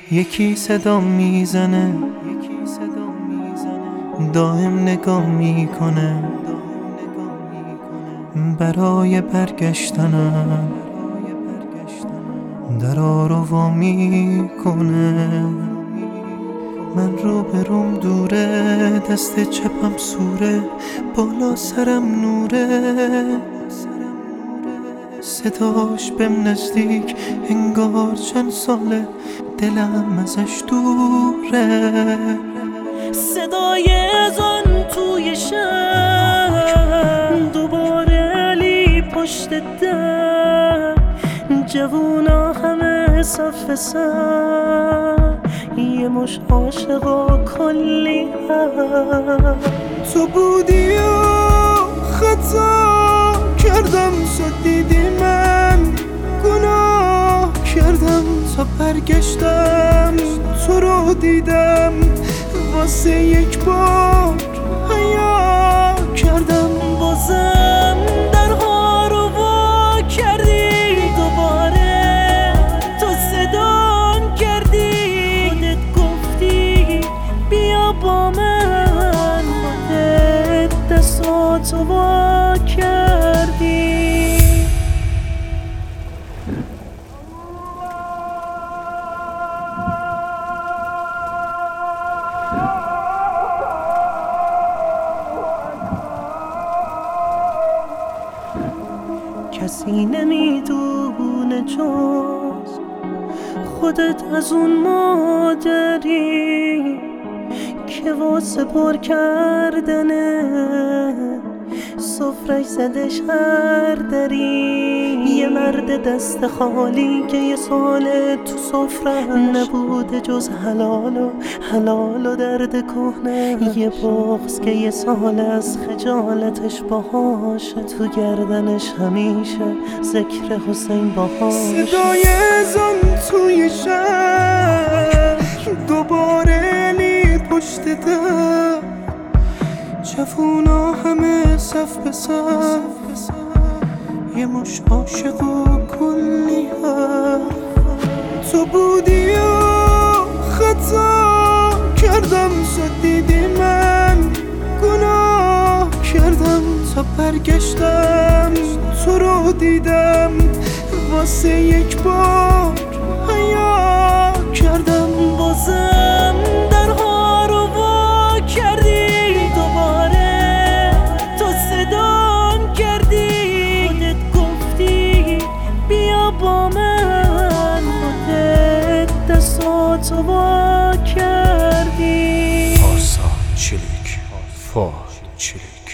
یکی صدا میزنه دائم نگاه میکنه برای برگشتنم درا رو وا میکنه. من رو بروم دوره، دست چپم سوره، بالا سرم نوره، صداش بهم نزدیک انگار چند ساله دلم ازش دوره. صدای اذان توی شهر، دوباره علی پشت در، جوونا همه صف سر، یه مش عاشقا کلی هست. تو بودی و خطا کردم، دیدی من گناه کردم تا برگشتم تو رو دیدم، واسه یک بار حیا کردم. بازم درها رو وا کردی، دوباره تو صدام کردی، خودت گفتی بیا با من، خودت دستاتو وا کردی. کسی نمیدونه جز خودت از اون مادری که واسه پر کردنه سفرش زده شهر داری. یه مرد دست خالی که یه ساله تو سفرش نبوده جز حلال و درد کهنه، یه بغض که یه سال از خجالتش باهاشه، تو گردنش همیشه ذکر حسین باهاشه. صدای اذان توی شهر، دوباره علی پشت در، جوونا همه صف به صف، یه مش عاشق و کلی هست. تو بودی و خطا کردم، دیدی من گناه کردم تا برگشتم تو رو دیدم، واسه یک بار حیا کردم. بازم درها رو وا کردی، دوباره تو صدام کردی، خودت گفتی بیا با من، خودت دستاتو وا کردی. پارسا چلیک، فاد چلیک.